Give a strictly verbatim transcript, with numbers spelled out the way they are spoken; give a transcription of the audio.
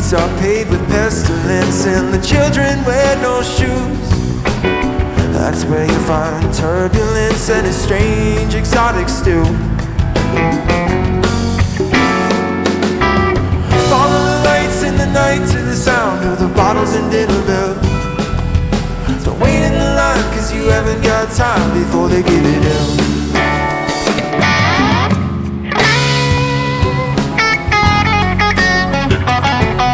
streets are paved with pestilence, and the children wear no shoes. That's where you find turbulence and a strange exotic stew. Follow the lights in the night to the sound of the bottles and dinner bells. Don't wait in the line, cause you haven't got time before they give it